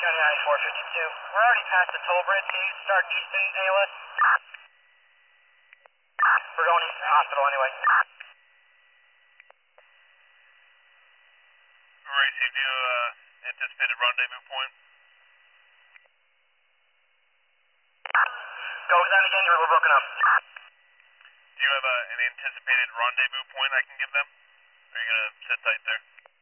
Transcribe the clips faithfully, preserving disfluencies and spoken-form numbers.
County ninety-four fifty-two. We're already past the toll bridge. Can you start east in A L S? We're going east to the hospital anyway. Racing, do you uh, anticipated rendezvous point? Go down again, we're broken up. Do you have uh, an anticipated rendezvous point I can give them? Or are you going to sit tight there?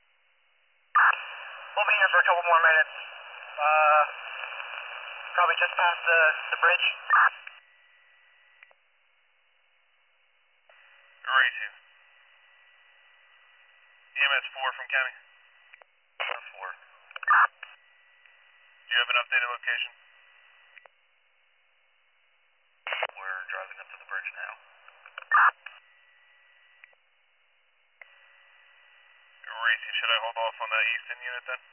We'll be here for a couple more minutes. Uh, probably just past the, the bridge. Racing. E M S four from County? four. Do you have an updated location? We're driving up to the bridge now. Racing, should I hold off on that eastern unit then?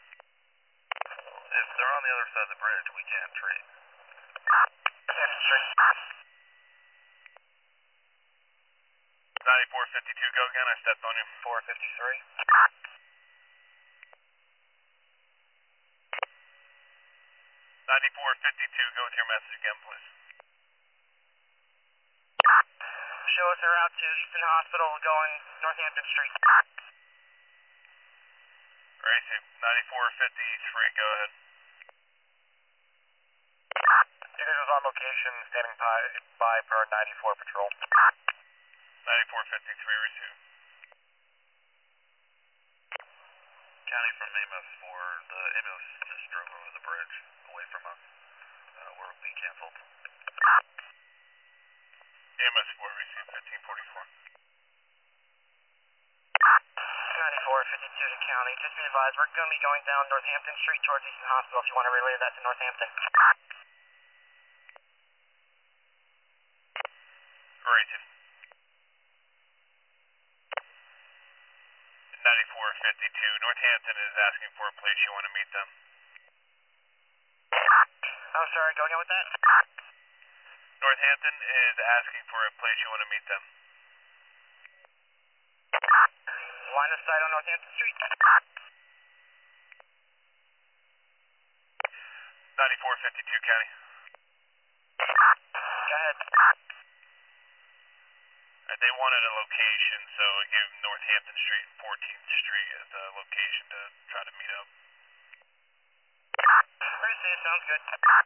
If they're on the other side of the bridge, we can't treat. ninety-four fifty-two, go again, I stepped on you. four fifty-three. ninety-four fifty-two, go with your message again, please. Show us a route to Easton Hospital going Northampton Street. Racing, ninety-four fifty-three, go ahead. This is on location, standing by, by per ninety-four patrol. ninety-four fifty-three, receive. County from A M S four, the ambulance just drove over the bridge away from us. Uh, we're being canceled. A M S four, receive fifteen forty-four. ninety-four fifty-two to County. Just be advised, we're going to be going down Northampton Street towards Easton Hospital if you want to relay that to Northampton. Racing. ninety-four fifty-two, Northampton is asking for a place. You want to meet them? I'm sorry, go again with that? Northampton is asking for a place. You want to meet them? Line of sight on Northampton Street. ninety-four fifty-two, County. Go ahead. Uh, they wanted a location, so I gave them Northampton Street and fourteenth Street as a location to try to meet up. Receive, sounds good.